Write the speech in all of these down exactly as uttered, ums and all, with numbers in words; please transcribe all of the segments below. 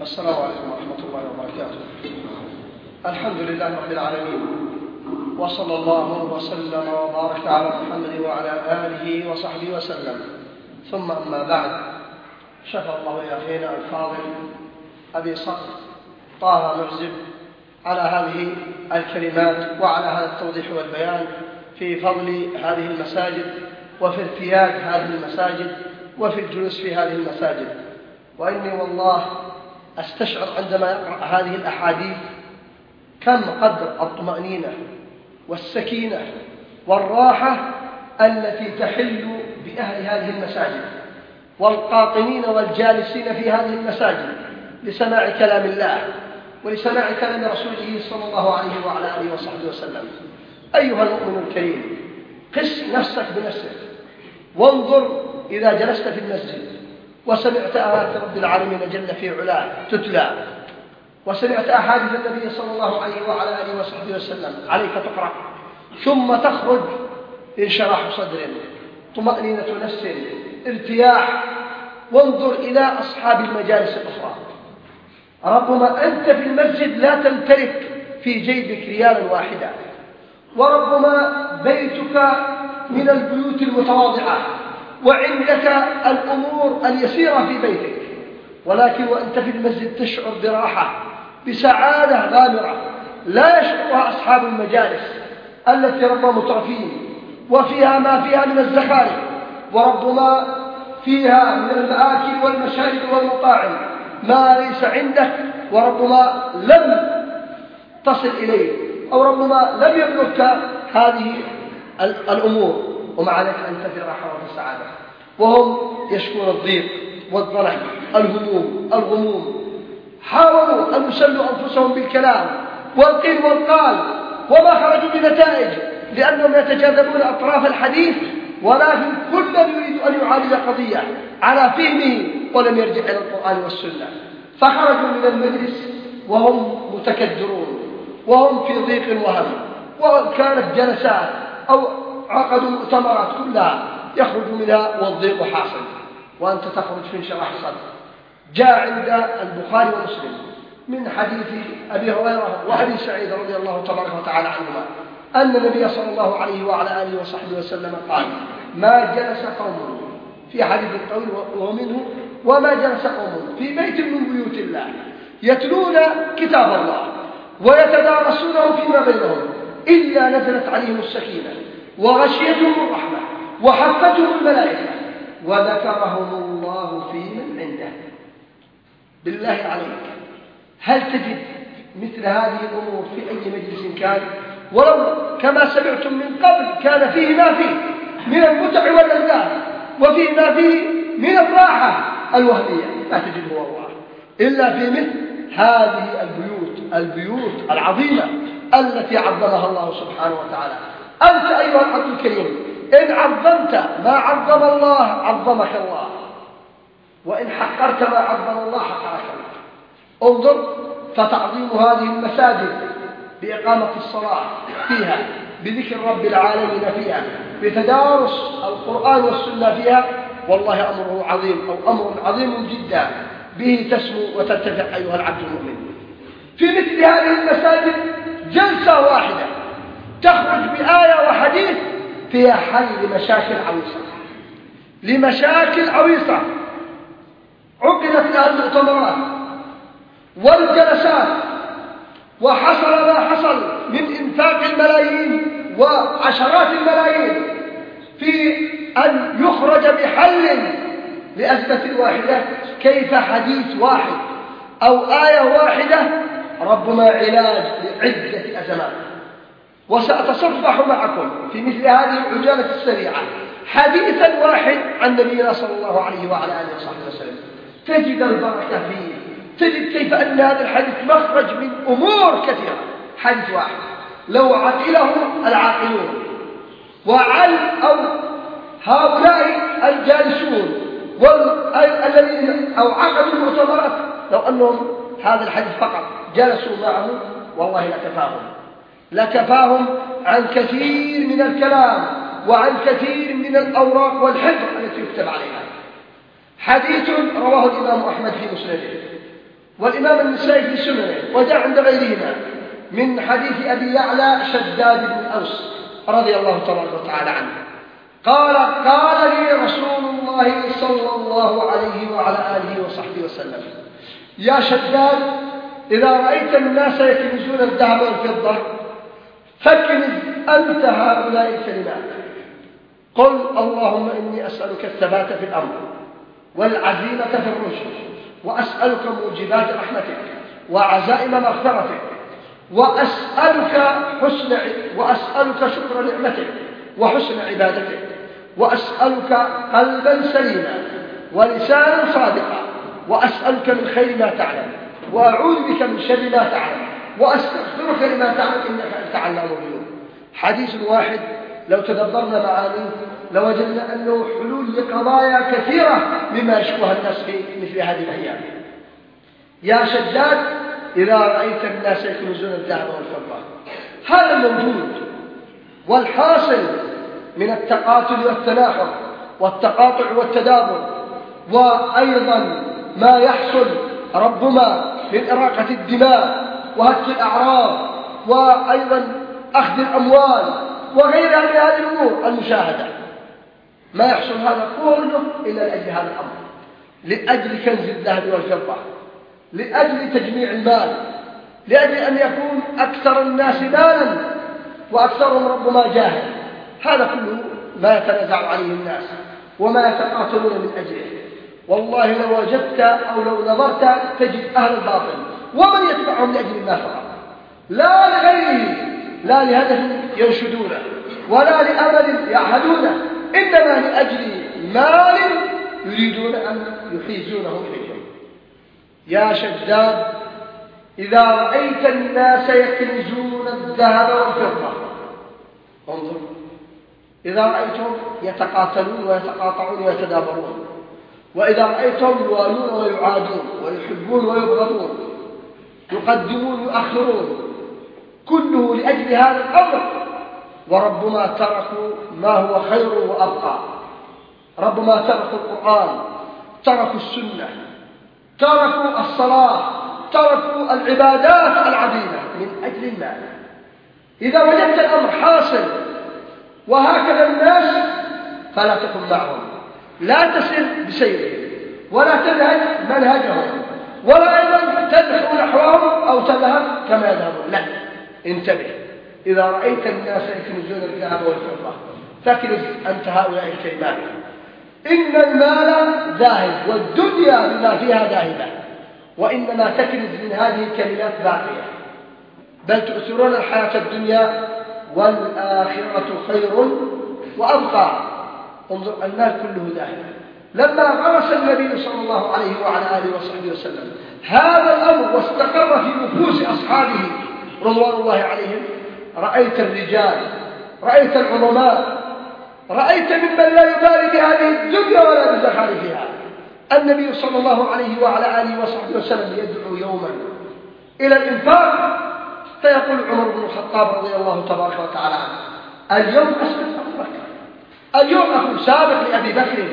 السلام عليكم ورحمة الله وبركاته. الحمد لله رب العالمين، وصلى الله وسلم وبارك على محمد وعلى آله وصحبه وسلم، ثم أما بعد. شكر الله يا أخينا الفاضل أبي صقر طه مرزب على هذه الكلمات وعلى هذا التوضيح والبيان في فضل هذه المساجد وفي ارتياد هذه المساجد وفي الجلوس في هذه المساجد. وإني والله أستشعر عندما يقرأ هذه الأحاديث كم قدر الطمأنينة والسكينة والراحة التي تحل بأهل هذه المساجد والقاطنين والجالسين في هذه المساجد لسماع كلام الله ولسماع كلام رسوله صلى الله عليه وعلى آله وصحبه وسلم. أيها المؤمن الكريم، قس نفسك بنفسك وانظر إذا جلست في المسجد وسمعت آيات رب العالمين جل في علاه تتلى وسمعت أحاديث النبي صلى الله عليه وعلى آله وصحبه وسلم عليك تقرأ، ثم تخرج انشراح صدر، طمأنينة نفس، ارتياح. وانظر إلى أصحاب المجالس الأخرى، ربما أنت في المسجد لا تمتلك في جيبك ريالا واحدا، وربما بيتك من البيوت المتواضعة وعندك الأمور اليسيرة في بيتك، ولكن وأنت في المسجد تشعر براحة بسعادة غامرة لا يشعرها أصحاب المجالس التي ربما مترفين وفيها ما فيها من الزخارف، وربما فيها من المآكل والمشارب والمطاعم ما ليس عندك وربما لم تصل إليه أو ربما لم يبلغك هذه الأمور، ومع ذلك أنت في الراحة وفي السعادة. وهم يشكون الضيق والضنك، الهموم، الغموم، حاولوا أن يسلوا أنفسهم بالكلام والقيل والقال وما خرجوا بنتائج، لأنهم يتجاذبون أطراف الحديث، ولكن كل يريد أن يعالج قضية على فهمه ولم يرجع إلى القرآن والسنة، فخرجوا من المجلس وهم متكدرون وهم في ضيق وهم، وكانت جلسات أو عقدوا مؤتمرات كلها يخرج منها والضيق حاصل، وأنت تخرج في انشراح صدر. جاء عند البخاري ومسلم من حديث أبي هريرة وأبي سعيد رضي الله تبارك وتعالى عنهما أن النبي صلى الله عليه وعلى آله وصحبه وسلم قال: ما جلس قوم في حديث طويل ومنه وما جلس قوم في بيت من بيوت الله يتلون كتاب الله ويتدارسونه فيما بينهم إلا نزلت عليهم السكينة وغشيتهم الرحمة وحفتهم الملائكة وذكرهم الله في من عنده. بالله عليك، هل تجد مثل هذه الأمور في أي مجلس كان؟ ولو كما سمعتم من قبل كان فيه ما فيه من المتع واللذات وفيه ما فيه من الراحة الوهمية، لا تجده والله إلا في مثل هذه البيوت البيوت العظيمة التي عظمها الله سبحانه وتعالى. أنت أيها العبد الكريم، إن عظمت ما عظم الله عظمك الله، وإن حقرت ما عظم الله حقرك الله. انظر، فتعظيم هذه المساجد بإقامة الصلاة فيها، بذكر رب العالمين فيها، بتدارس القرآن والسنة فيها، والله أمره عظيم أو أمر عظيم جدا به تسمو وترتفع أيها العبد المؤمن. في مثل هذه المساجد جلسة واحدة تخرج بآية وحديث فيها حل لمشاكل عويصة لمشاكل عويصة عقدت لها المؤتمرات والجلسات، وحصل ما حصل من إنفاق الملايين وعشرات الملايين في أن يخرج بحل لأزمة واحدة. كيف حديث واحد أو آية واحدة ربما علاج لعدة أزمات؟ وسأتصفح معكم في مثل هذه العجالة السريعة حديثا واحد عن نبينا صلى الله عليه وعلى آله وصحبه وسلم، تجد البركة فيه، تجد كيف أن هذا الحديث مخرج من أمور كثيرة. حديث واحد لو عقله العاقلون وعل أو هؤلاء الجالسون والذين أو عقدوا المؤتمرات لو أنهم هذا الحديث فقط جلسوا معه والله لكفاهم لكفاهم عن كثير من الكلام وعن كثير من الأوراق والحجر التي يكتب عليها. حديث رواه الإمام أحمد في مسنده والإمام النسائي في سننه وجاء عند غيرهما من حديث أبي يعلى شداد بن أوس رضي الله تبارك وتعالى عنه قال قال لي رسول الله صلى الله عليه وعلى آله وصحبه وسلم يا شداد إذا رأيت الناس يكنزون الذهب والفضة فاكنز أنت هؤلاء الكلمات قل اللهم إني أسألك الثبات في الأمر والعزيمة في الرشد وأسألك موجبات رحمتك وعزائم مغفرتك وأسألك حسن وأسألك شكر نعمتك وحسن عبادتك وأسألك قلبا سليما ولسانا صادقا وأسألك من خير ما تعلم وأعوذ بك من شر ما تعلم وأستغفرك لما تعلم إنك أنت علام الغيوب. حديث واحد لو تدبرنا معانيه لوجدنا أنه حلول لقضايا كثيرة مما يشكوها الناس في مثل هذه الأيام. يا شداد إذا رأيت الناس يكنزون الذهب والفضة هذا موجود، والحاصل من التقاتل والتناحر والتقاطع والتدابر، وأيضا ما يحصل ربما من إراقة الدماء وهتك الأعراض وأيضا أخذ الأموال وغيرها من هذه الأمور المشاهدة. ما يحصل هذا كله إلا لأجل هذا الأمر، لأجل كنز الذهب والفضة، لأجل تجميع المال، لأجل أن يكون أكثر الناس مالا وأكثرهم ربما جاهل. هذا كله ما يتنازع عليه الناس وما يتقاتلون من أجله. والله لو وجدت أو لو نظرت تجد أهل الباطل ومن يتبعهم لأجل الله فقط، لا لغيره، لا لهدف ينشدونه ولا لأمل يعهدونه، إنما لأجل مال يريدون أن يحيزونه إليهم. يا شداد إذا رأيت الناس يكنزون الذهب والفضة انظر، إذا رأيتهم يتقاتلون ويتقاطعون ويتدابرون، وإذا رأيتهم يوالون ويعادون ويحبون ويبغضون، يقدمون ويؤخرون، كله لأجل هذا الأمر. وربما تركوا ما هو خير وأبقى، ربما تركوا القرآن، تركوا السنة، تركوا الصلاة، تركوا العبادات العظيمة من أجل المال. إذا وجدت الأمر حاصل وهكذا الناس فلا تكن معهم، لا تسر بسيرهم ولا تذهب منهجهم ولا أيضا تدخل نحوهم أو تذهب كما يذهبون، لا، انتبه. إذا رأيت الناس يكنزون الذهب والفضة فاكنز أنت هؤلاء الكلمات. إن المال ذاهب والدنيا بما فيها ذاهبة، وإنما تكنز من هذه الكلمات باقية. بل تؤثرون الحياة الدنيا والآخرة خير وأبقى. انظر، المال كله ذاهب. لما غرس النبي صلى الله عليه وعلى آله وصحبه وسلم هذا الأمر واستقر في نفوس أصحابه رضوان الله عليهم، رأيت الرجال، رأيت العظماء، رأيت ممن لا يبالي بهذه الدنيا ولا بزخارفها. النبي صلى الله عليه وعلى آله وصحبه وسلم يدعو يوما إلى الإنفاق، فيقول عمر بن الخطاب رضي الله تبارك وتعالى عنه: اليوم أسبق أبو بكر، اليوم أكون سابق لأبي بكر،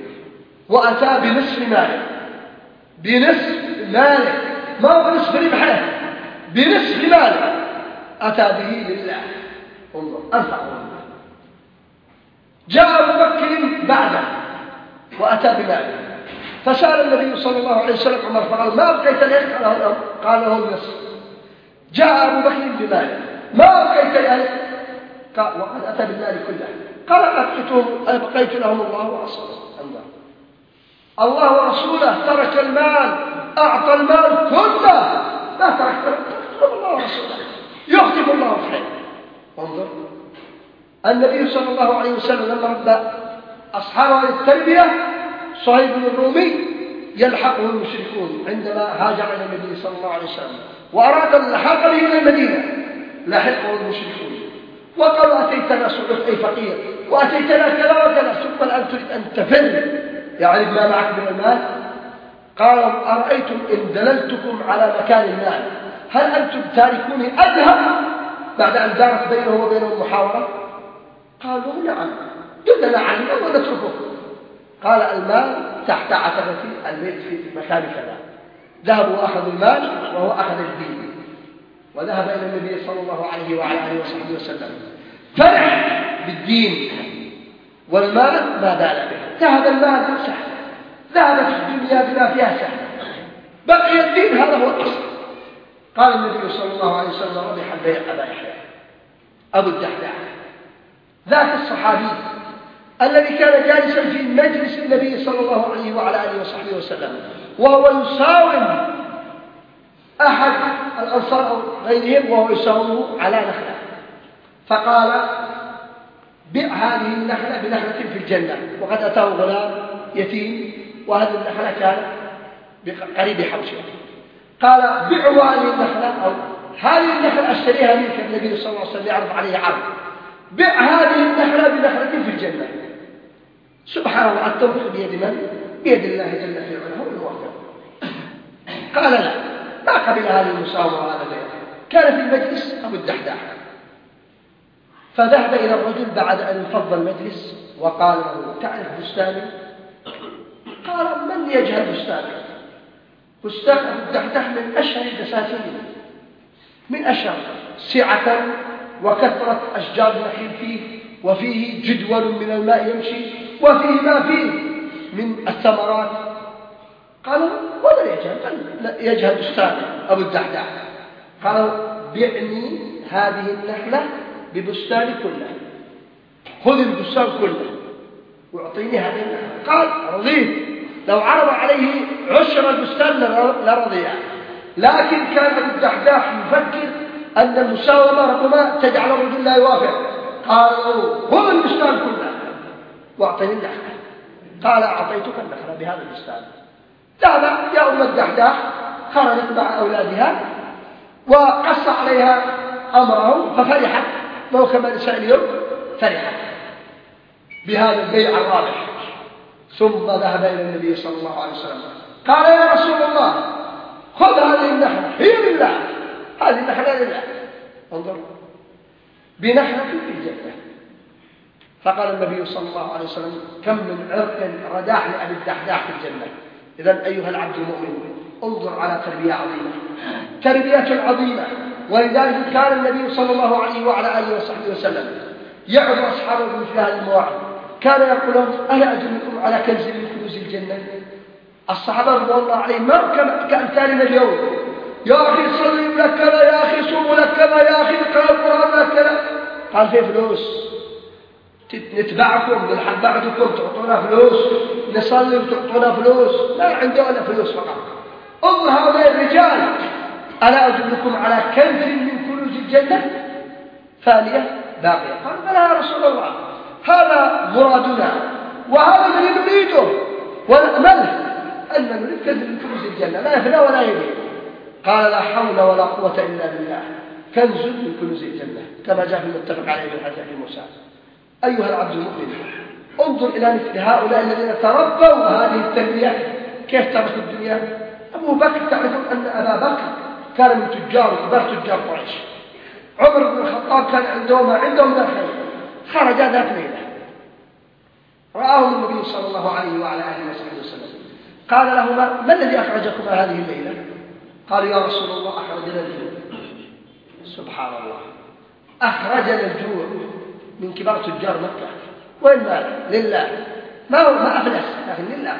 وأتى بنصف ماله، بنصف ماله، ما هو بنصف ربحه، بنصف ماله أتى به لله. انظر، أنفق الله. جاء أبو بكر بعده وأتى بماله، فسأل النبي صلى الله عليه وسلم عمر فقال: ما أبقيت لأهلك؟ قال له النصف. جاء أبو بكر بماله: ما أبقيت لأهلك؟ قال: وقد أتى بالمال كله. قال: أبقيت لهم الله ورسوله. الله ورسوله ترك المال، أعطى المال كله، لا ترك الله ورسوله، يختم الله خير. انظر، النبي صلى الله عليه وسلم لما رد أصحابه للتربية، صهيب الرومي يلحقه المشركون عندما هاجر إلى النبي صلى الله عليه وسلم وأراد اللحاق به إلى المدينة، لحقه المشركون وقالوا: أتيتنا صعود أي فقير، وأتيتنا كذا وكذا، ثم الآن تريد أن تفر يعني ما معك من المال؟ قالوا: أرأيتم إن دللتكم على مكان المال هل أنتم تاركوني أذهب بعد أن دارت بينه وبينهم محاورة؟ قالوا: نعم، دلنا عنه ونتركه. قال: المال تحت عتبة البيت في مكان كذا. ذهبوا وأخذوا المال وهو أخذ الدين، وذهب إلى النبي صلى الله عليه وعلى آله وصحبه وسلم، فرح بالدين والمال ما بال به. ذهب المال سهل، ذهبت الدنيا بما فيها سهل، بقي الدين هذا هو الأصل. قال النبي صلى الله عليه وسلم: ربح البيع أبا يحيى أبو الدحداح، ذاك الصحابي الذي كان جالسا في مجلس النبي صلى الله عليه وعلى آله وصحبه وسلم وهو يساوم أحد الأنصار أو غيرهم وهو يساومه على نخلة، فقال: بع هذه النخلة بنخلة في الجنة. وقد أتاه غلام يتيم وهذه النخلة كانت قريب حوشه، قال: بعوا هذه النخلة أو هذه النخلة أشتريها منك. النبي صلى الله عليه وسلم يعرف عليه عرض: بع هذه النخلة بنخلة في الجنة. سبحان الله، التوفيق بيد من؟ بيد الله جل في علاه، هو الموفق. قال: لا، ما قبل هذه المساومة وهذا البيع. كان في المجلس أبو الدحداح، فذهب إلى الرجل بعد أن انفض المجلس وقال له: تعرف بستاني؟ قال: من يجهل بستاني؟ بستان أبو الدحداح من أشهر البساتين، من أشهر سعة وكثرة أشجار النخيل فيه، وفيه جدول من الماء يمشي، وفيه ما فيه من الثمرات. قالوا: ولا يجهل يجهل بستان أبو الدحداح. قالوا: بعني هذه النخلة ببستان كله، خذ البستان كله واعطيني هذه النخلة. قال: رضيت. لو عرض عليه عشر البستان لرضي، لكن كان أبو الدحداح يفكر أن المساومة ربما تجعل الرجل لا يوافق. قالوا: خذ البستان كله واعطني النخلة. قال: أعطيتك النخلة بهذا البستان. ذهب يا أم الدحداح، خرجت مع أولادها وقص عليها أمرهم ففرحت، وهو كما نساء اليوم فرحت بهذا البيع الرابح. ثم ذهب إلى النبي صلى الله عليه وسلم قال: يا رسول الله، خذ هذه النخلة، هي لله، هذه النخلة لله، انظر، بنخلة في الجنة. فقال النبي صلى الله عليه وسلم: كم من عرق رداح لأبي الدحداح في الجنة. إذن أيها العبد المؤمن، انظر على تربية عظيمة، تربية عظيمة. ولذلك كان النبي صلى الله عليه وعلى آله وصحبه وسلم يعظ أصحابه مثل هذه المواعظ. كان يقول لهم: ألا أدلكم على كنز من كنوز الجنة؟ الصحابة رضوان الله عليهم ما كأمثالنا اليوم: يا أخي صلي لك كذا، يا أخي صوم لك كذا، يا أخي اقرأ القرآن لك كذا. قال: في فلوس، نتبعكم، نلحق بعضكم، تعطونا فلوس، نصلي وتعطونا فلوس. لا عندنا فلوس فقط. انظر هؤلاء الرجال: ألا أدلكم على كنز من كنوز الجنة؟ ثانية باقية. قال: بلى يا رسول الله، هذا مرادنا وهذا الذي نريده ونأمله، أن نريد كنز من كنوز الجنة لا يفنى ولا يبيد. قال: لا حول ولا قوة إلا بالله، كنز من كنوز الجنة، كما جاء في المتفق عليه من حديث موسى. أيها العبد المؤمن، انظر إلى مثل هؤلاء الذين تربوا هذه التربية، كيف تركوا الدنيا. أبو بكر، تعرفون أن أبا بكر كان من تجار كبار تجار قريش. عمر بن الخطاب كان عنده ما عنده من الخير. خرج ذات ليلة، رآهم النبي صلى الله عليه وعلى آله وصحبه وسلم، قال لهما: ما الذي أخرجكما هذه الليلة؟ قالوا: يا رسول الله، أخرجنا الجوع. سبحان الله، أخرجنا الجوع من كبار تجار مكة. وين مال؟ لله، ما هو ما أفلس، لكن لله.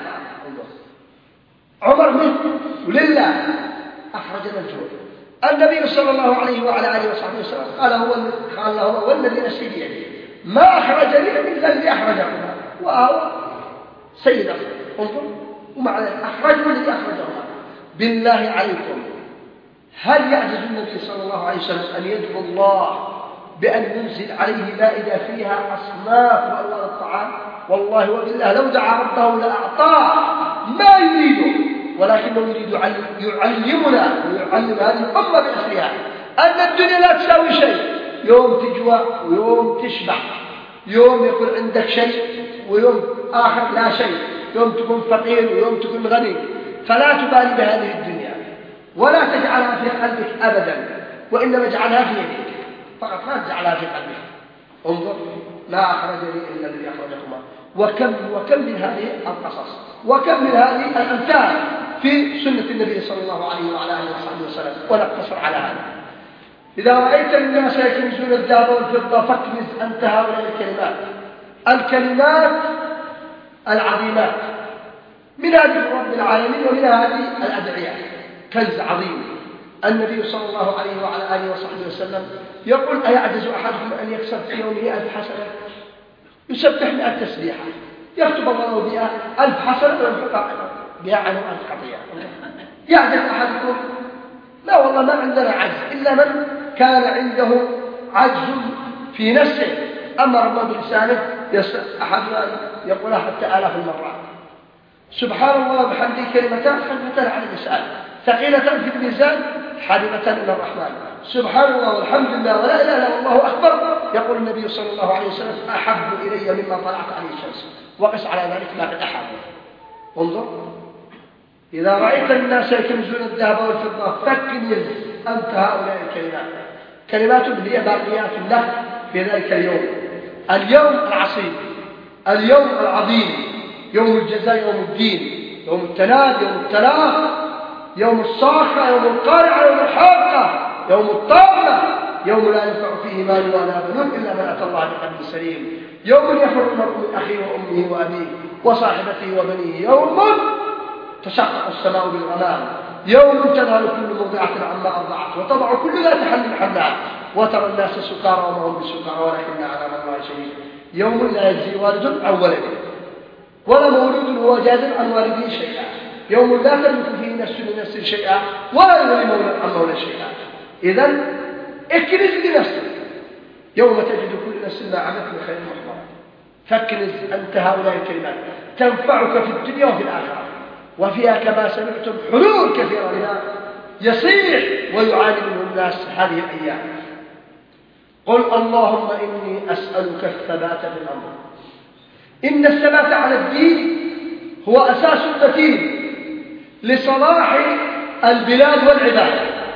عمر منه ولله أخرجنا الجوع. النبي صلى الله عليه وعلى آله وصحبه وسلم قال: هو قال له: هو الذي نفسي بيده، ما أخرجني إلا الذي أخرجهما، وهو سيد أخرج. انظر، ومع ذلك أخرجه الذي أخرجهما. بالله عليكم، هل يعجز النبي صلى الله عليه وسلم أن يدعو الله بأن ينزل عليه مائدة فيها أصناف وألوان الطعام؟ والله وبالله لو دعا ربه لأعطاه ما يريده، ولكنه يريد يعلمنا ويعلم هذه الأمة بأسرها أن الدنيا لا تساوي شيء. يوم تجوع ويوم تشبع، يوم يكون عندك شيء ويوم آخر لا شيء، يوم تكون فقير ويوم تكون غني. فلا تبالي بهذه الدنيا ولا تجعلها في قلبك أبدا، وإنما اجعلها في يدك فقط، لا تجعلها في قلبك. انظر، ما أخرجني إلا الذي أخرجكما. وكم وكم من هذه القصص، وكم من هذه الأمثال في سنة النبي صلى الله عليه وعلى آله وصحبه وسلم. ونقتصر على هذا. إذا رأيت الناس يكنزون الذهب والفضة فاكنز أنت هؤلاء الكلمات، الكلمات العظيمات من هذه رب العالمين ومن هذه الأدعية، كنز عظيم. النبي صلى الله عليه وعلى آله وصحبه وسلم يقول: أيعجز أحدكم أن يكسب في يومه ألف حسنة؟ يسبح مئة تسبيحة، يكتب الله بها ألف حسنة ويمحق بها عنه ألف خطيئة. يعجز أحدكم؟ لا والله، ما عندنا عجز إلا من كان عنده عجز في نفسه، أما ربما بلسانه أحدنا يقولها حتى آلاف المرات. سبحان الله وبحمده كلمتان خفيفتان على اللسان ثقيلتان في الميزان حبيبتان إلى الرحمن. سبحان الله والحمد لله ولا إله إلا الله أكبر، يقول النبي صلى الله عليه وسلم: أحب إلي مما طلعت عليه الشمس. وقس على ذلك ما قد أحب. انظر، إذا رأيت الناس يكنزون الذهب والفضة فاكنز أنت هؤلاء الكلمات. كلمات هي باقيات له في ذلك اليوم، اليوم العصيب، اليوم العظيم، يوم الجزاء، يوم الدين، يوم التناد، يوم التلاق، يوم الصاخة، يوم القارعة، يوم الحاقة، يوم الطامة، يوم لا ينفع فيه مال ولا بنون إلا من أتى الله بقلب سليم، يوم يفر المرء من أخيه وأمه وأبيه وصاحبته وبنيه، يوم تشقق السماء بالغمام، يوم تذهل كل مرضعة عما أرضعت وتضع كل ذات حمل حملها وترى الناس سكارى وما هم بسكارى ولكن عذاب الله شديد، يوم لا يجزي والد عن ولده ولا مولود هو جاز عن والده شيئا، يوم لا تملك فيه نفس لنفس شيئا ولا يولي مولى عن مولى شيئا. إذن اكنز لنفسك يوم تجد كل نفس ما عملت من خير محضر. فاكنز أنت هؤلاء الكلمات تنفعك في الدنيا وفي الآخرة، وفيها كما سمعتم حلول كثيرة لها يصيح ويعاني منه الناس هذه الأيام. قل اللهم إني أسألك الثبات في الأمر. إن الثبات على الدين هو أساس متين لصلاح البلاد والعباد.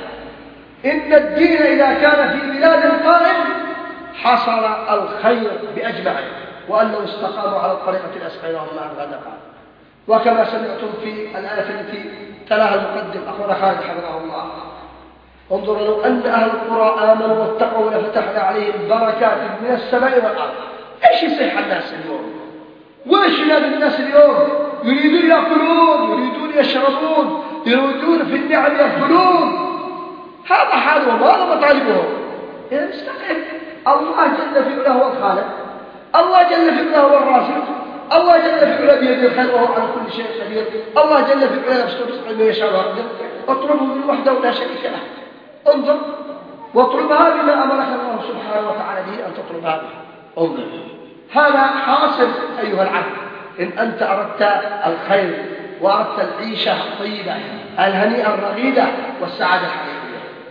إن الدين إذا كان في بلاد قائم حصل الخير بأجمعه، وأن لو استقاموا على الطريقة لأسقيناهم ماء غدقا. وكما سمعتم في الآية التي تلاها المقدم أخونا خالد حفظه الله: انظر لو أن أهل القرى آمنوا واتقوا لفتحنا عليهم بركات من السماء والأرض. إيش يصيح الناس اليوم؟ وإيش ينادي الناس اليوم؟ يريدون يأكلون، يريدون يشربون، يريدون في النعم يأكلون. هذا حالهم وهذا مطالبهم. إذا استقم. الله جل في علاه هو الخالق، الله جل في علاه هو الرازق، الله جل في علاه بيده الخير وهو على كل شيء قدير، الله جل في علاه يبسط رزقه من يشاء ويقدر. اطلبه من وحده ولا شريك له. انظر واطلبها بما امرك الله سبحانه وتعالى به ان تطلبها به. انظر، هذا حاصل ايها العبد ان انت اردت الخير واردت العيشه الطيبه الهنيئه الرغيده والسعاده الحقيقيه.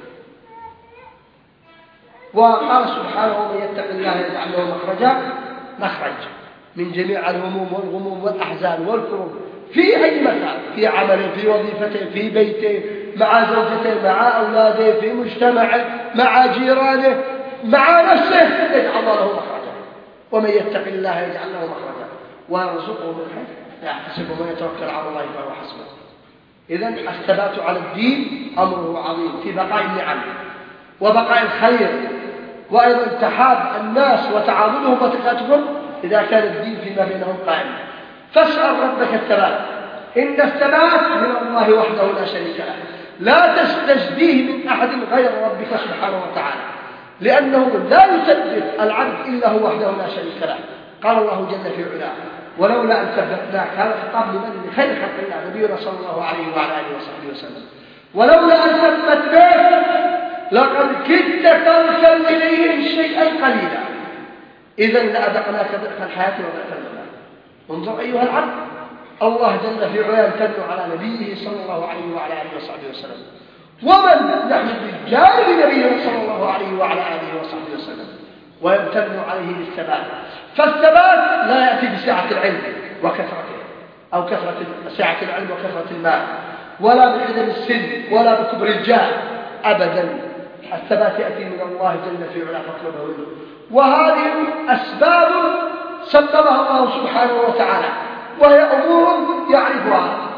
وقال سبحانه: ومن يتق الله يجعل له مخرجا، مخرج من جميع الهموم والغموم والأحزان والكروب في أي مكان، في عمله، في وظيفته، في بيته، مع زوجته، مع أولاده، في مجتمعه، مع جيرانه، مع نفسه، يجعل له مخرجا. ومن يتق الله يجعل له مخرجا ويرزقه من حيث لا يحتسب ومن يتوكل على الله فهو حسبه. إذن الثبات على الدين أمره عظيم في بقاء النعم وبقاء الخير، وأيضا اتحاد الناس وتعاضدهم وتكاتفهم إذا كان الدين فيما بينهم قائما. فاسأل ربك الثبات. إن الثبات من الله وحده لا شريك له، لا تستجديه من أحد غير ربك سبحانه وتعالى، لأنه لا يثبت العبد إلا هو وحده لا شريك له. قال الله جل في علاه: ولولا أن ثبتناك. هذا خطاب لمن؟ لخير خلق الله نبينا صلى الله عليه وعلى آله وصحبه وسلم. ولولا أن ثبتناك لقد كدت تركن إليهم شيئا قليلا، إذن لأذقناك ضعف الحياة وضعف الممات. انظر أيها العبد، الله جل في علاه يمتن على نبيه صلى الله عليه وعلى آله وصحبه وسلم، ومن نحن بجانب نبيه صلى الله عليه وعلى آله وصحبه وسلم، ويمتن عليه بالثبات. فالثبات لا يأتي بسعة العلم وكثرته، أو كثرة سعة العلم وكثرة المال، ولا بحدث السن، ولا بكبر الجاه أبدا. الثبات يأتي من الله جل في علاه فاطلبه منه. وهذه أسباب سببها الله سبحانه وتعالى، وهي أمور يعرفها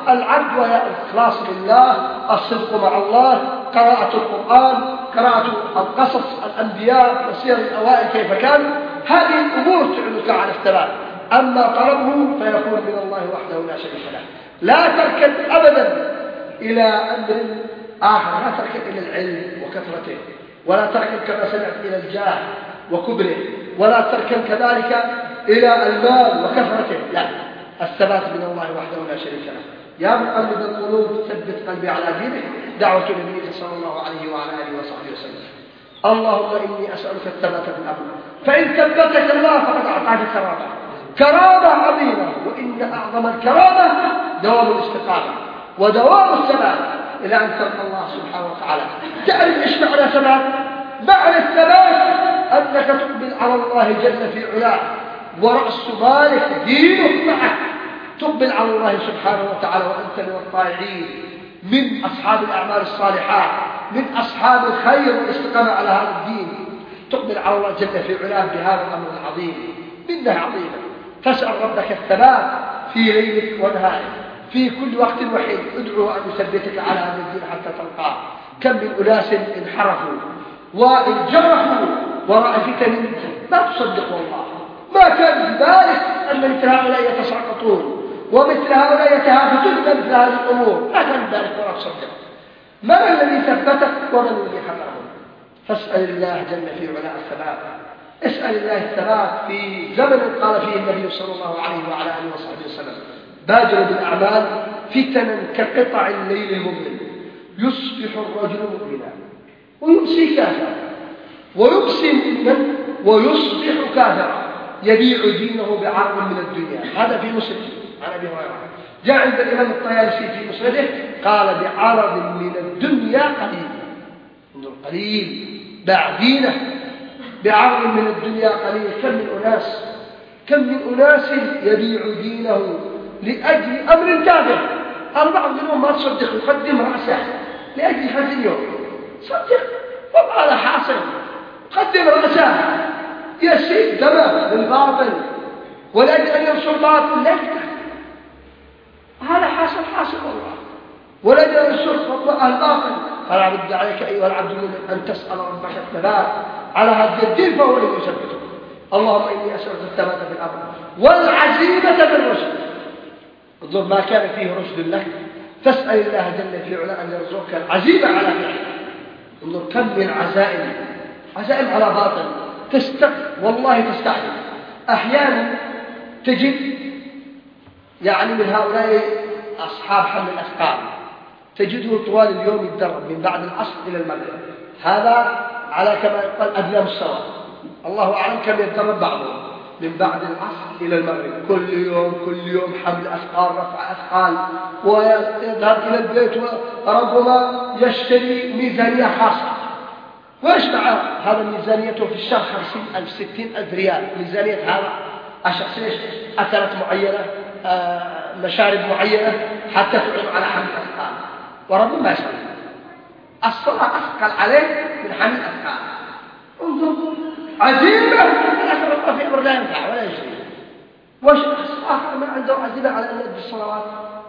العبد وهي الإخلاص لله، الصدق مع الله، قراءة القرآن، قراءة القصص الأنبياء وسير الأوائل كيف كانوا. هذه الأمور تعينك على الثبات. أما طلبه فيكون من الله وحده لا شريك له. لا تركن أبدا إلى أمر آخر، لا تركن إلى العلم وكثرته، ولا تركن كما سمعت إلى الجاه وكبره، ولا تركن كذلك إلى المال وكثرته. لا، الثبات من الله وحده لا شريك له. يا مقلب القلوب ثبت قلبي على دينك، دعوة النبي صلى الله عليه وعلى آله وصحبه وسلم. اللهم إني أسألك الثبات في الأمر، فإن ثبتك الله فقد أعطاك كرامة، كرامة عظيمة. وإن أعظم الكرامة دوام الاستقامة ودوام الثبات إلى أن تلقى الله سبحانه وتعالى. تعرف إيش معنى ثبات؟ معنى الثبات أنك تقبل على الله جل في علاه ورأس مالك دينك معك، تقبل على الله سبحانه وتعالى وأنت من الطائعين، من أصحاب الأعمال الصالحات، من أصحاب الخير والاستقامة على هذا الدين. تقبل على الله جل في علاه بهذا الأمر العظيم، منه عظيمة. تسأل ربك الثبات في ليلك ونهارك، في كل وقت وحين. ادعو أن يثبتك على هذا الدين حتى تلقاه. كم من أناس انحرفوا وانجرفوا وراء فتن ما تصدق والله، ما كان في بالك أن مثل هؤلاء يتساقطون ومثل هؤلاء يتهافتون مثل هذه الأمور، ما كان في بالك ولا تصدق. من الذي ثبتك ومن الذي حفظهم؟ فاسأل الله جل في علاء الثبات. اسأل الله الثبات في زمن قال فيه النبي صلى الله عليه وعلى آله وصحبه وسلم: بادروا بالأعمال فتنا كقطع الليل المظلم، يصبح الرجل مؤمنا ويمسي كافرا، ويمسي مؤمنا ويصبح كافرا، يبيع دينه بعرض من الدنيا. هذا في مسلم عن أبي هريرة. جاء عند الإمام الطيالسي في مسنده قال: بعرض من الدنيا قليل. انظر، قليل باع دينه بعرض من الدنيا قليل. كم من أناس كم من أناس يبيع دينه لأجل أمر تافه. البعض منهم ما تصدق يقدم رأسه لأجل هذا اليوم. صدق والله هذا حاصل، قدم رأسه يسيب دمه بالباطل ولأجل أن ينصر باطل لا يفتح. هذا حاصل حاصل والله، ولأجل أن ينصر الباطل. فلا بد عليك أيها العبد المؤمن أن تسأل ربك الثبات على هذا الدين، فهو الذي يثبتك. اللهم إني أسألك الثبات في الأمر والعزيمة بالرشد. انظر، ما كان فيه رشد لك فاسأل الله جل في علاه أن يرزقك العزيمة على فعله. انظر كم من عزائم عزائم على باطل تستق والله تستعجب. أحيانا تجد يعني من هؤلاء أصحاب حمل الأثقال تجده طوال اليوم يتدرب من بعد العصر إلى المغرب. هذا على كما يقال أدنى مستوى، الله أعلم كم يتدرب بعضهم من بعد العصر إلى المغرب، كل يوم كل يوم حمل أثقال رفع أثقال، ويذهب إلى البيت وربما يشتري ميزانية خاصة. وإيش مع هذا ميزانيته في الشهر خمسين ألف ستين ألف ريال ميزانية هذا الشخص. إيش؟ أكلات معينة، آه مشارب معينة حتى تعين على حمل الأثقال، وربما ما يشتري الصلاة أثقل عليه من حمل الأثقال. انظر عزيمة الأكبر الله في أمر لا ينفع ولا يشري. وش آخر ما عنده عزيمة على أن يؤدي الصلوات؟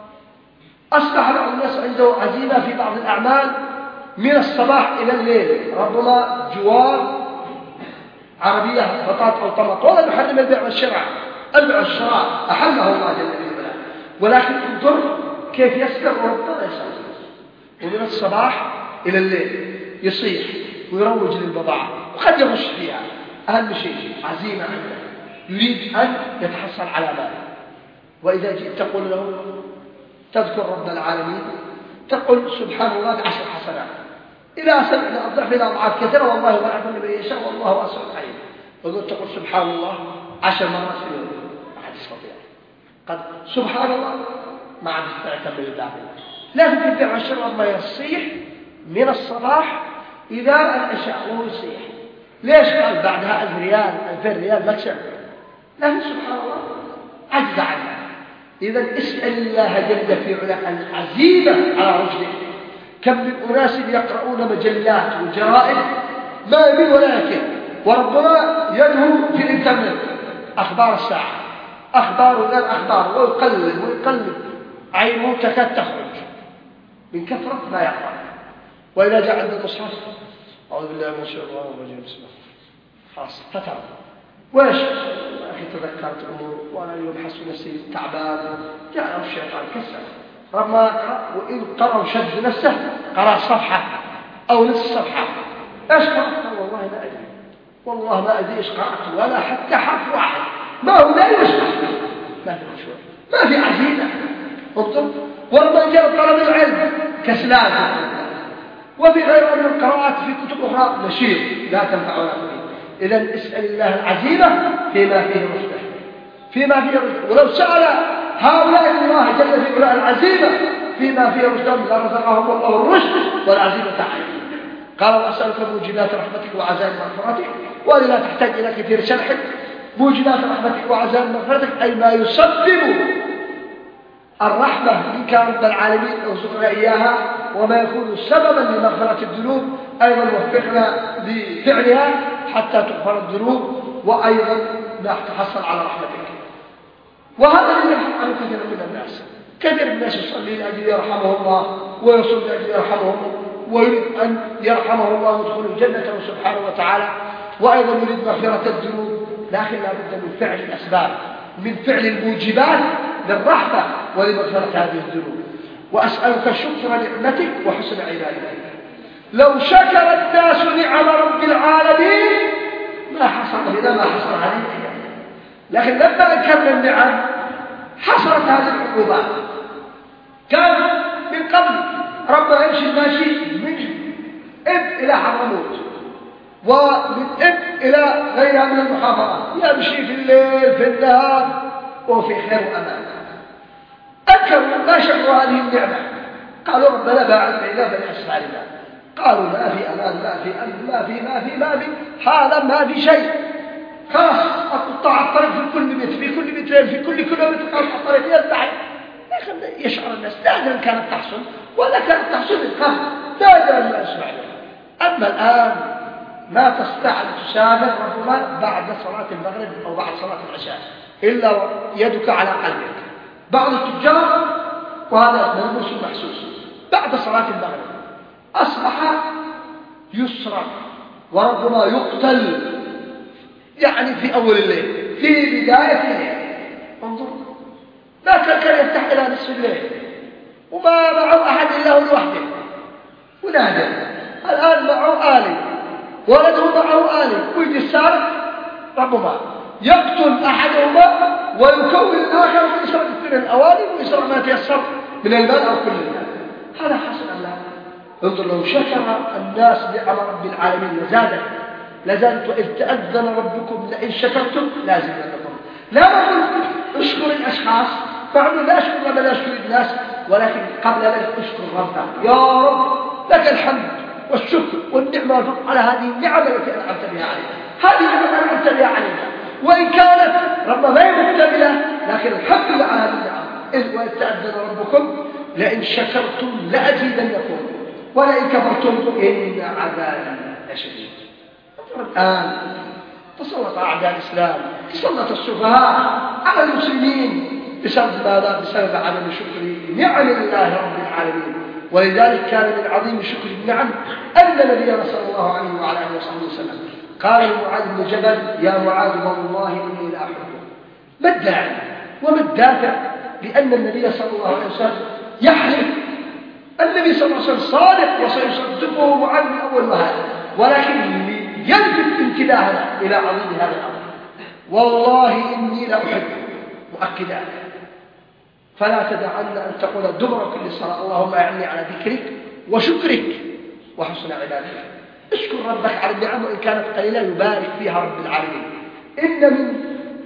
أصبح بعض الناس عنده عزيمة في بعض الأعمال من الصباح إلى الليل، ربما جوار عربية بطاط أو طماط، ولا يحرم البيع والشراء. البيع والشراء أحله الله جل وعلا، ولكن انظر كيف يسبق وربما يسبق. ومن الصباح إلى الليل يصيح ويروج للبضاعة وقد يغش فيها. أهم شيء عزيمة عنده، يريد أن يتحصل على مال. وإذا جئت تقول له تذكر رب العالمين، تقول سبحان الله بعشر حسنات، إذا سمعنا الضعف إلى أضعاف كثيرة والله يضاعف لمن يشاء والله واسع عليم. وقلت تقول سبحان الله عشر مرات في اليوم ما حد يستطيع. قد سبحان الله ما عاد يستطيع كمل الداخل. لازم تبيع والشراء ما يصيح من الصباح إلى العشاء وهو يصيح. ليش قال بعدها ألف ريال ألفين ريال مكسب؟ لكن سبحان الله عجز عنها. إذا اسأل الله جل في علاه العزيمة على رشده. كم من أناس يقرؤون مجلات وجرائد ما يمين ولا يكن، وربما يدهو في الإنترنت أخبار الساعة، أخبار غير أخبار، ويقلب ويقلب. عينه تكاد تخرج من كثرة ما يقرأ. وإذا جاء عند المصحف أعوذ بالله من الشيطان الرجيم بسم الله خلاص فتر ويش أخي تذكرت أمور وأنا اليوم حس نفسي تعبان جاء الشيطان كسر ربما يقرأ وإن قرأ وشد نفسه قرأ صفحة أو نصف صفحة إيش قرأت؟ والله ما أدري والله ما أدري إيش قرأت ولا حتى حرف واحد ما هو لا يشرح ما في مشروع ما في عزيزة انظر. وربما جاء طلب العلم كسلان وفي غير من القراءات في كتب أخرى نشيط لا تنفع ولا تفيد. إذن اسأل الله العزيمة فيما فيه رشده فيما فيه رشده. ولو سأل هؤلاء الله جل في علاه العزيمة فيما فيه رشدهم لرزقهم الله الرشد والعزيمة عليه. قال وأسألك موجبات رحمتك وعزائم مغفرتك ولا تحتاج إلى كثير شرح. موجبات رحمتك وعزائم مغفرتك أي ما يسبب الرحمة منك رب العالمين ارزقنا إياها وما يكون سببا لمغفرة الذنوب أيضا وفقنا لفعلها حتى تغفر الذنوب وأيضا ما تحصل على رحمتك. وهذا الذي يحق عن كثير من الناس. كثير من الناس يصلي لأجل يرحمه الله ويصوم لأجل يرحمه ويريد أن يرحمه الله ويدخل الجنة سبحانه وتعالى وأيضا يريد مغفرة الذنوب لكن لا بد من فعل الأسباب من فعل الموجبات للرحمة ولمغفرة هذه الذنوب. وأسألك شكر نعمتك وحسن عبادتك. لو شكر الناس نعم رب العالمين ما حصل هنا ما حصل عليه. لكن لما أنكرنا النعم حصلت هذه العقوبات. كان من قبل ربنا يمشي الماشي من إب إلى حضرموت ومن إب إلى غيرها من المحافظات يمشي في الليل في النهار وفي خير وأمان. أنكروا ما شكروا هذه النعمة قالوا ربنا باعد بيننا بين أسفارنا. قالوا ما في أمان ما في أمن ما في ما في ما في هذا ما في شيء خلاص أقطع الطريق في كل متر في كل مترين في كل كيلومتر قطع الطريق يزدحم. يشعر الناس لا كانت تحصل ولا كانت تحصل القلب لا ما يسمع. أما الآن ما تستطيع أن تسافر ربما بعد صلاة المغرب أو بعد صلاة العشاء إلا يدك على قلبك. بعض التجار وهذا ملموس محسوس بعد صلاة المغرب أصبح يسرق وربما يقتل يعني في أول الليل في بداية الليل. انظر ما كان يفتح إلى نصف الليل وما معه أحد إلا هو لوحده ونادى. الآن معه آلي ولده معه آلي ويجي السارق ربما يقتل أحدهما ويكون الآخر ويسرق الاثنين الأواني ويسرق ما تيسر من المال أو كل المال. هذا حسن الله. انظر لو شكر الناس نعم رب العالمين لزادت لزادت وإذ تأذن ربكم لئن شكرتم لازم لكم. لا نقول اشكر الأشخاص فعلوا لا اشكر رب لا اشكر الناس ولكن قبل ذلك اشكر ربك يا رب لك الحمد والشكر والنعمة على هذه النعم التي أنعمت بها علينا. هذه النعمة أنعمت بها علينا وإن كانت ربما ما هي مكتملة لكن الحمد لله على هذه النعم. إذ وإذ تأذن ربكم لئن شكرتم لأزيدنكم ولئن كفرتم إن عذابي لشديد. الآن تسلط أعداء الإسلام تسلط السفهاء على المسلمين بسبب ماذا؟ بسبب عدم شكر نعم الله رب العالمين. ولذلك كان من عظيم شكر النعم أن نبينا صلى الله عليه وعلى آله وصحبه وسلم قال لمعاذ بن جبل يا معاذ والله إني لأحبك. ما الداعي وما الدافع لأن النبي صلى الله عليه وسلم يحلف النبي صلى الله عليه وسلم صادق وسيصدقه معاذ من أول وهذا ولكن يلفت انتباهنا إلى عظيم هذا الأمر. والله إني لأحبك مؤكدا فلا تدعن أن تقول دبر كل صلاة اللهم أعني على ذكرك وشكرك وحسن عبادتك. اشكر ربك على النعم وإن كانت قليلة يبارك فيها رب العالمين. إن من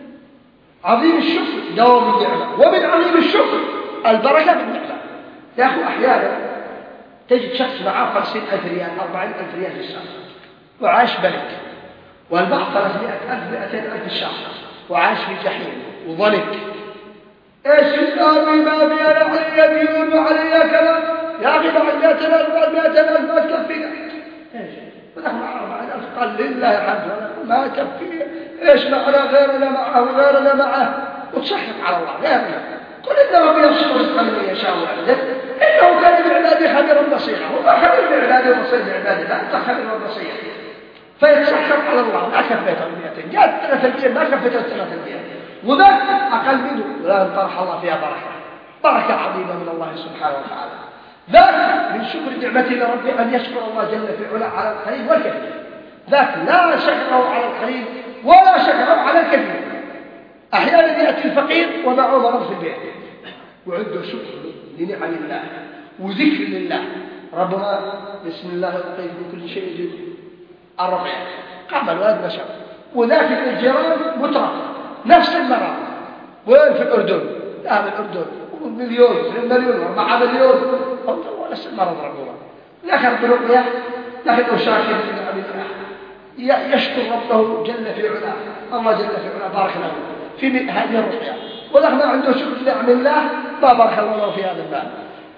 عظيم الشكر دوام النعمة ومن عظيم الشكر البركة في النعمة. يا أخو أحيانا تجد شخص معه خمسين ألف ريال أربعين ألف ريال في الشهر وعاش بلك والبعض ثلاثمائة ألف مئتين ألف في الشهر وعاش في جحيم وظلك. ايش الآن ما في أنا علي ديون وعلي كذا يا أخي بعد مئتين ألف بعد مئتين ألف ما تكفينا. ايش ونحن أربعين ألف قال لله الحمد ما تكفي. ايش معنا غيرنا معه وغيرنا معه وتصحف على الله غيرنا قل إن ربي يبسط رزقا لمن يشاء ويقدر إنه كان بعباده خبيرا بصيرا. وما خبير بعباده وبصير بعباده، لا أنت خبير وبصير. فيتسحب على الله، ما كفيته المئتين، جاءت ثلاثة المئة ما كفيته ثلاثة المئة، وذاك أقل منه، ولا طرح الله فيها بركة، بركة عظيمة من الله سبحانه وتعالى. ذاك من شكر نعمته لربه أن يشكر الله جل في علا على القليل والكثير. ذاك لا شكره على القليل ولا شكره على الكثير. أحيانا يأتي الفقير ومعه مرض في البيت وعنده شكر لنعم الله وذكر لله. ربنا بسم الله الرحمن من كل شيء يجب الربع قام الوالد نشر، وذاك الجيران مترف نفس المرض. وين في الأردن؟ لا في الأردن مليون مليون أربعة مليون هو نفس المرض. ربنا لكن برقية لكن أشاكر لنعم الله، يشكر ربه جل في علاه. الله جل في علاه بارك له في هذه الرقية، ولكن ما عنده شكر لنعم الله ما بارك الله له في هذا المال.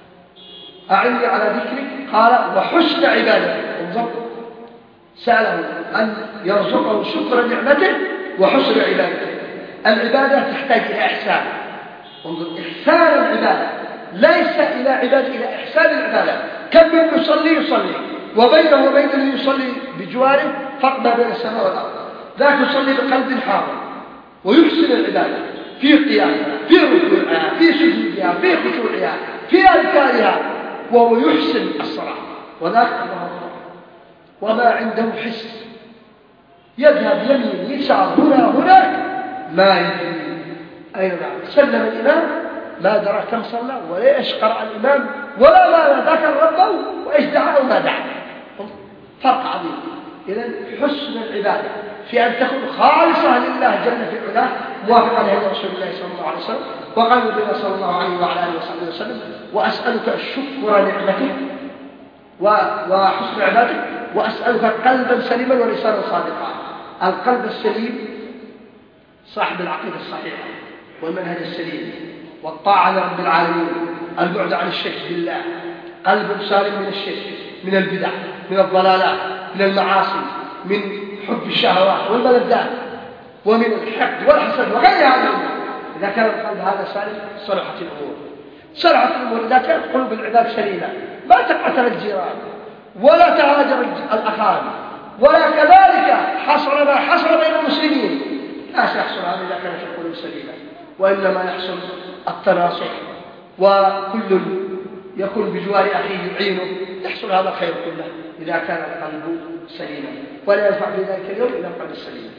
أعني على ذكرك قال وحسن عبادتك. انظر سأله أن يرزقه شكر نعمته وحسن عبادته. العبادة تحتاج إلى إحسان. انظر إحسان العبادة ليس إلى عبادة، إلى إحسان العبادة. كم من يصلي يصلي وبينه وبين الذي يصلي بجواره فرق ما بين السماء والأرض. ذاك يصلي بقلب حاضر ويحسن العبادة في قيامها في ركوعها في سجودها في خشوعها في أذكارها، وهو يحسن الصلاة. وذاك وما عنده حس يذهب يمين يسار هنا هناك ما يدري أين سلم الإمام ما درى كم صلى ولا إيش قرأ الإمام ولا ما ذكر ربه وإيش دعا وما دعا. فرق عظيم. إذن حسن العبادة في أن تكون خالصة لله جل في علاه موافقة لهدي رسول الله صلى الله عليه وسلم. وقال النبي صلى الله عليه وعلى آله وصحبه وسلم وأسألك الشكر نعمتك وحسن عبادتك وأسألك قلبا سليما ولسانا صادقا. القلب السليم صاحب العقيدة الصحيحة والمنهج السليم والطاعة لرب العالمين، البعد عن الشرك بالله، قلب سالم من الشرك من البدع من الضلالات من المعاصي من حب الشهوات والملذات ومن الحقد والحسد وغير هذا. إذا كان القلب هذا سالم صلحت الأمور صلحت الأمور. إذا كانت قلوب العباد سليمة ما تقتل الجيران ولا تهاجر الأخوان ولا كذلك حصل ما حصل بين المسلمين. لا سيحصل هذا إذا كانت القلوب سليمة، وإنما يحصل التناصح وكل يكون بجوار أخيه يعينه. يحصل هذا الخير كله إذا كان القلب سليما، ولا ينفع في ذلك اليوم إلا القلب السليم.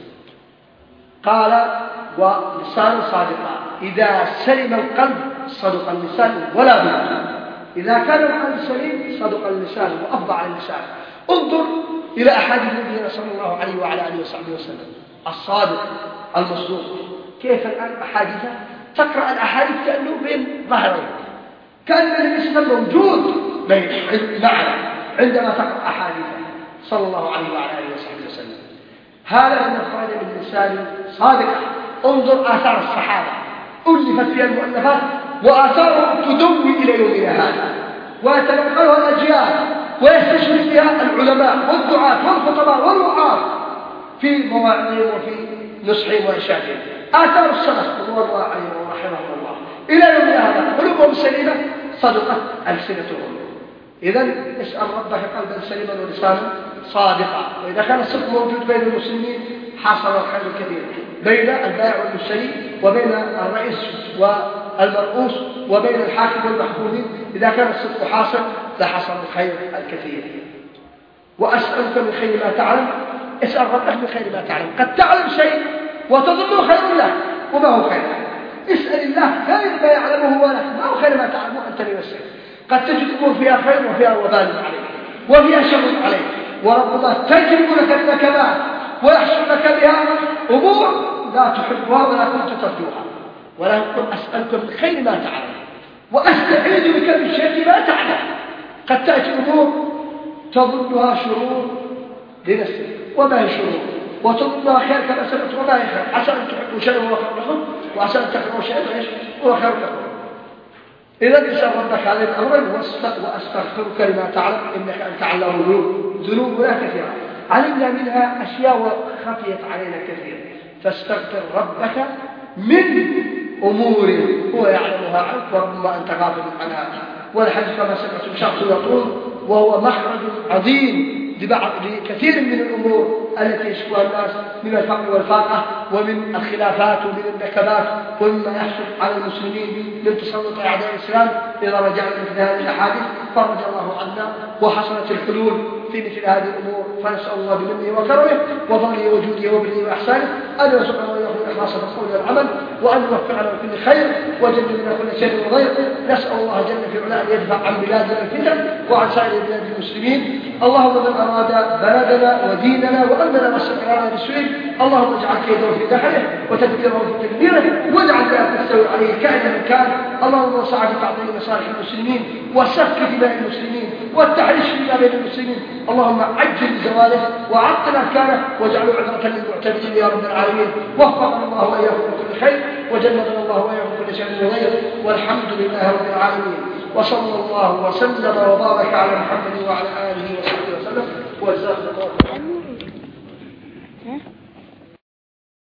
قال ولسان صادقا. إذا سلم القلب صدق اللسان ولا بد. إذا كان القلب سليم صدق اللسان وأفضع اللسان. انظر إلى أحاديث النبي صلى الله عليه وعلى آله وصحبه وسلم الصادق المصدوق. كيف الآن أحاديثه تقرأ الأحاديث كأنه بين ظهرين، كان الإسلام موجود بين معنا عندما تقرأ أحاديثه صلى الله عليه وعلى آله وصحبه وسلم. هذا من خرج من لسان صادق. انظر آثار الصحابة ألفت فيها المؤلفات وآثارهم تدوي إلى يومنا هذا ويتنقلها الأجيال ويستشرف فيها العلماء والدعاة والخطباء والوعاظ في مواعظهم وفي نصحهم وإرشادهم. آثار السلف رضوان الله عليهم ورحمهم الله إلى يومنا هذا قلوبهم سليمة صدقت ألسنتهم. إذن اسأل ربك قلبا سليما ولسانا صادقا. وإذا كان الصدق موجود بين المسلمين حصل الخير الكبير بين البائع والمشتري وبين الرئيس والمرؤوس وبين الحاكم والمحكومين. إذا كان الصدق حاصل لحصل الخير الكثير. وأسألك من خير ما تعلم. اسأل ربك من خير ما تعلم. قد تعلم شيء وتظنه خير لك وما هو خير. اسأل الله خير ما يعلمه هو لك، ما هو خير ما تعلمه أنت لنفسك. قد تجد أمور فيها خير وفيها وبال عليك وفيها شر عليك، ورب الله تجلب لك النكبات ويحصل لك بها أمور لا تحبها ولا كنت ترجوها. ولا يقول أسألك من خير ما تعلم وأستعيذ بك من شر ما تعلم. قد تأتي أمور تظنها شرور لنفسك وما هي شرور، وتظنها خير كما سمعت وما هي خير. عسى أن تحبوا شيئا وهو خير لكم وعسى أن تكرهوا شيئا وهو خير لكم. إذا اسأل ربك هذه الأمر وأستغفرك لما تعلم إنك أنت علام الغيوب. ذنوبنا كثيرة علمنا منها أشياء وخفيت علينا كثير، فاستغفر ربك من أمور هو يعلمها عنك وربما أنت غافل عنها. والحديث كما سمعتم شخص يقول وهو مخرج عظيم لبعض لكثير من الأمور التي يشكوها الناس من الفقر والفاقة ومن الخلافات ومن النكبات ومما يحصل على المسلمين من تسلط أعداء الإسلام. إذا رجعنا مثل هذه الأحاديث فرج الله عنا وحصلت الحلول في مثل هذه الأمور. فنسأل الله بمنه وكرمه وفضله وجوده وبره وإحسانه أن يرزقنا وإياكم الإخلاص في القول والعمل وأن يوفقنا لكل خير وجنبنا كل شر وضيق. نسأل الله جل في علاه أن يدفع عن بلادنا الفتن وعن سائر بلاد المسلمين. اللهم من أراد بلدنا وديننا وأمننا واستقرارنا بسوء اللهم اجعل كيده في نحره وتدبيره في تدبيره واجعل لا تستوي عليه كائنا من كان. اللهم وسع في تعظيم مصالح المسلمين وسفك دماء المسلمين والتحريش فيما بين المسلمين. اللهم عجل زواله وعطل أركانه واجعله عذرة للمعتدين يا رب العالمين. وفقنا الله وإياكم لكل خير وجنبنا الله وإياكم كل شر وغير والحمد لله رب العالمين. وصلى الله وسلم وبارك على محمد وعلى آله وصحبه وسلم وجزاكم الله خيرا.